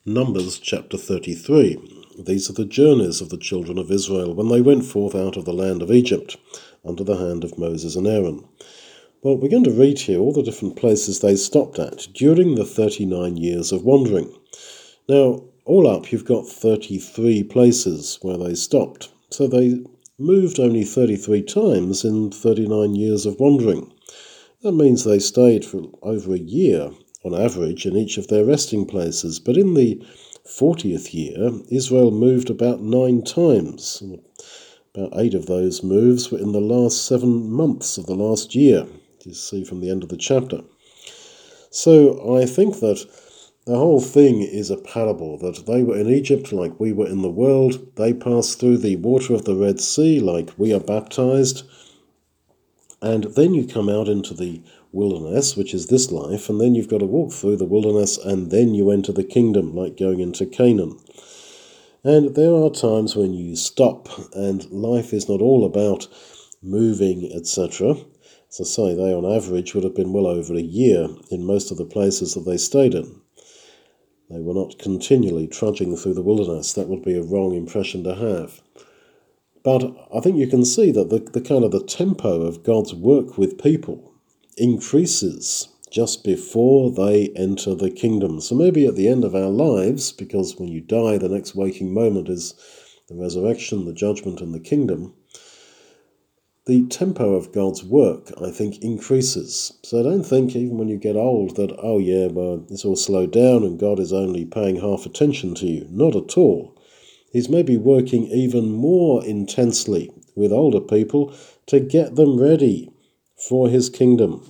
Numbers chapter 33. These are the journeys of the children of Israel when they went forth out of the land of Egypt, under the hand of Moses and Aaron. Well, we're going to read here all the different places they stopped at during the 39 years of wandering. Now, all up, you've got 33 places where they stopped. So they moved only 33 times in 39 years of wandering. That means they stayed for over a year on average in each of their resting places. But in the 40th year, Israel moved about 9 times. About 8 of those moves were in the last 7 months of the last year, you see from the end of the chapter. So I think that the whole thing is a parable, that they were in Egypt like we were in the world. They passed through the water of the Red Sea like we are baptized. And then you come out into the wilderness, which is this life, and then you've got to walk through the wilderness, and then you enter the kingdom, like going into Canaan. And there are times when you stop, and life is not all about moving, etc. As I say, they on average would have been well over a year in most of the places that they stayed in. They were not continually trudging through the wilderness. That would be a wrong impression to have. But I think you can see that the kind of the tempo of God's work with people increases just before they enter the kingdom. So maybe at the end of our lives, because when you die, the next waking moment is the resurrection, the judgment, and the kingdom, the tempo of God's work, I think, increases. So I don't think even when you get old that, oh yeah, well, it's all slowed down and God is only paying half attention to you. Not at all. He's maybe working even more intensely with older people to get them ready for his kingdom.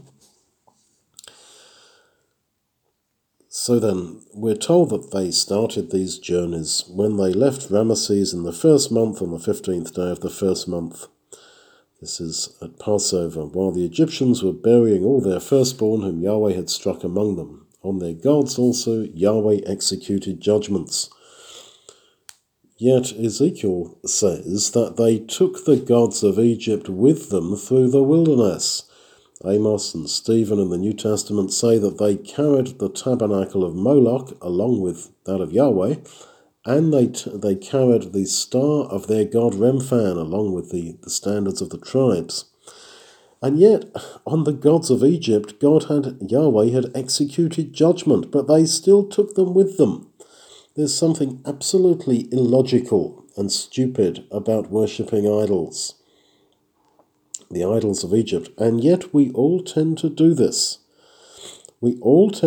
So then, we're told that they started these journeys when they left Ramesses in the first month on the 15th day of the first month. This is at Passover, while the Egyptians were burying all their firstborn whom Yahweh had struck among them. On their gods also Yahweh executed judgments. Yet Ezekiel says that they took the gods of Egypt with them through the wilderness. Amos and Stephen in the New Testament say that they carried the tabernacle of Moloch along with that of Yahweh, and they carried the star of their god Remphan along with the standards of the tribes. And yet, on the gods of Egypt, Yahweh had executed judgment, but they still took them with them. There's something absolutely illogical and stupid about worshipping idols, the idols of Egypt, and yet we all tend to do this. We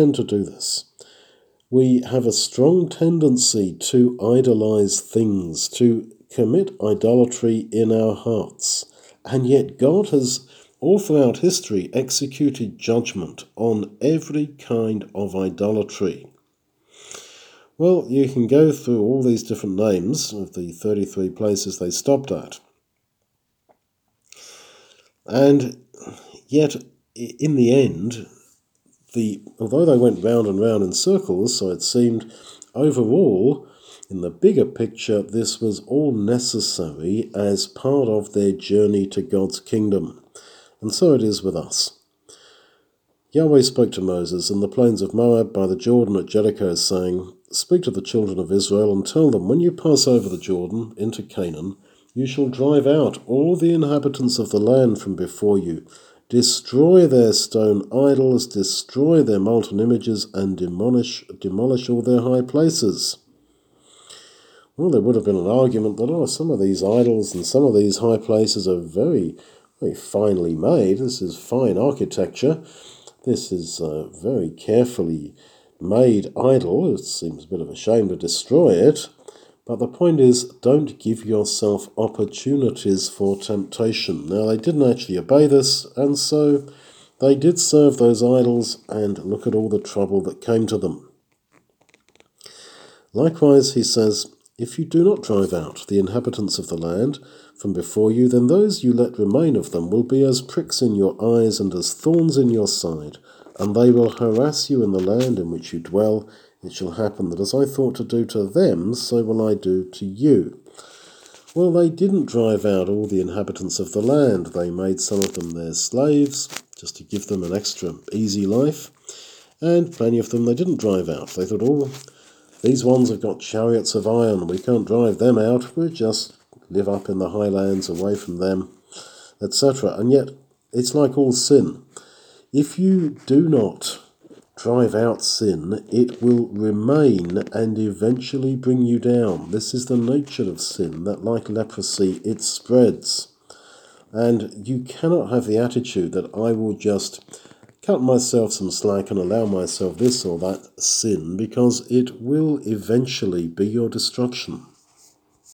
have a strong tendency to idolize things, to commit idolatry in our hearts, and yet God has, all throughout history, executed judgment on every kind of idolatry. Well, you can go through all these different names of the 33 places they stopped at. And yet, in the end, although they went round and round in circles, so it seemed overall, in the bigger picture, this was all necessary as part of their journey to God's kingdom. And so it is with us. Yahweh spoke to Moses in the plains of Moab by the Jordan at Jericho, saying, "Speak to the children of Israel and tell them, when you pass over the Jordan into Canaan, you shall drive out all the inhabitants of the land from before you. Destroy their stone idols, destroy their molten images, and demolish all their high places." Well, there would have been an argument that, some of these idols and some of these high places are very, very finely made. This is fine architecture. This is a very carefully made idol. It seems a bit of a shame to destroy it. But the point is, don't give yourself opportunities for temptation. Now, they didn't actually obey this, and so they did serve those idols, and look at all the trouble that came to them. Likewise, he says, if you do not drive out the inhabitants of the land from before you, then those you let remain of them will be as pricks in your eyes and as thorns in your side, and they will harass you in the land in which you dwell. It shall happen that as I thought to do to them, so will I do to you. Well, they didn't drive out all the inhabitants of the land. They made some of them their slaves, just to give them an extra easy life. And plenty of them they didn't drive out. They thought, These ones have got chariots of iron. We can't drive them out. We just live up in the highlands away from them, etc. And yet, it's like all sin. If you do not drive out sin, it will remain and eventually bring you down. This is the nature of sin, that like leprosy, it spreads. And you cannot have the attitude that I will just cut myself some slack and allow myself this or that sin, because it will eventually be your destruction.